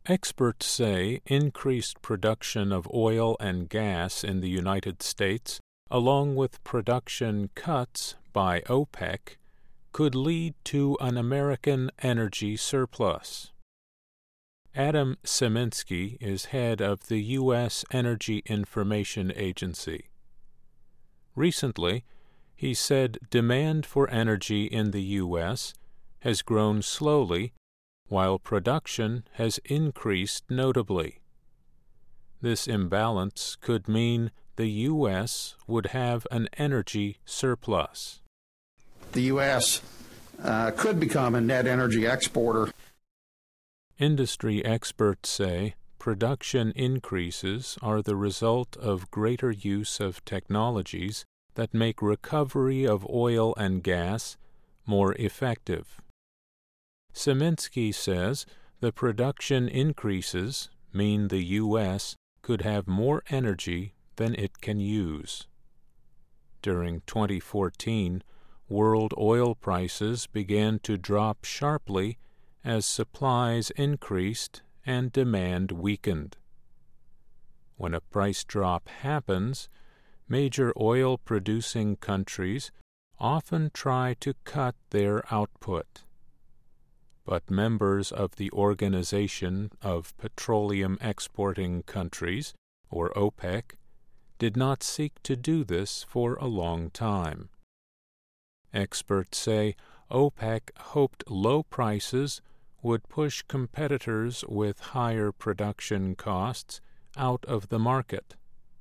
Experts say increased production of oil and gas in the United States, along with production cuts by OPEC, could lead to an American energy surplus. Adam Szyminski is head of the U.S. Energy Information Agency. Recently, he said demand for energy in the U.S. has grown slowly while production has increased notably. This imbalance could mean the U.S. would have an energy surplus. The U.S. Could become a net energy exporter. Industry experts say production increases are the result of greater use of technologies that make recovery of oil and gas more effective. Szyminski says the production increases mean the U.S. could have more energy than it can use. During 2014, world oil prices began to drop sharply as supplies increased and demand weakened. When a price drop happens, major oil-producing countries often try to cut their output. But members of the Organization of Petroleum Exporting Countries, or OPEC, did not seek to do this for a long time. Experts say OPEC hoped low prices would push competitors with higher production costs out of the market.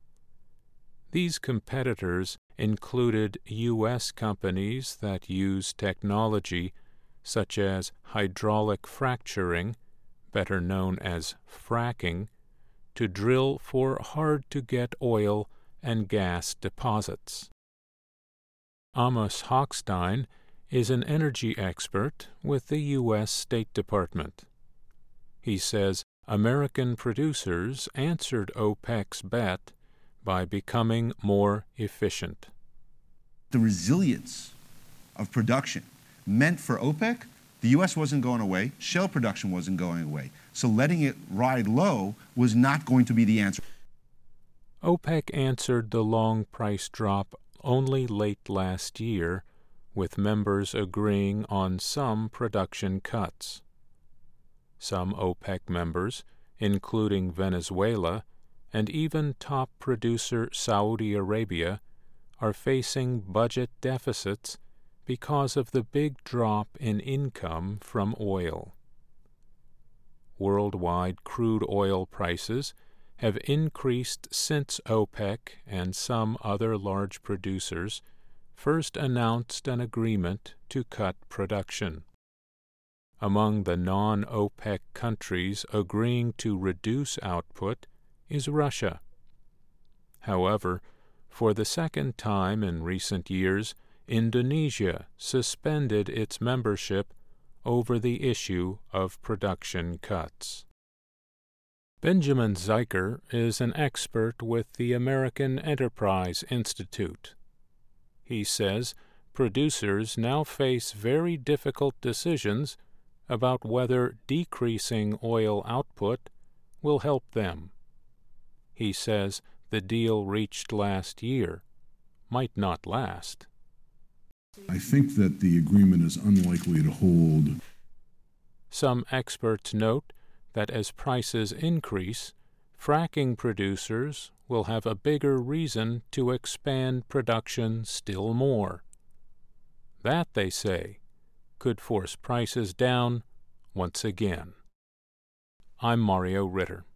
These competitors included U.S. companies that use technology such as hydraulic fracturing, better known as fracking, to drill for hard-to-get oil and gas deposits. Amos Hochstein is an energy expert with the U.S. State Department. He says American producers answered OPEC's bet by becoming more efficient. The resilience of production meant for OPEC, the U.S. wasn't going away, shale production wasn't going away. So letting it ride low was not going to be the answer. OPEC answered the long price drop only late last year, with members agreeing on some production cuts. Some OPEC members, including Venezuela, and even top producer Saudi Arabia, are facing budget deficits because of the big drop in income from oil. Worldwide crude oil prices have increased since OPEC and some other large producers first announced an agreement to cut production. Among the non-OPEC countries agreeing to reduce output is Russia. However, for the second time in recent years, Indonesia suspended its membership over the issue of production cuts. Benjamin Zeiker is an expert with the American Enterprise Institute. He says producers now face very difficult decisions about whether decreasing oil output will help them. He says the deal reached last year might not last. I think that the agreement is unlikely to hold. Some experts note that as prices increase, fracking producers will have a bigger reason to expand production still more. That, they say, could force prices down once again. I'm Mario Ritter.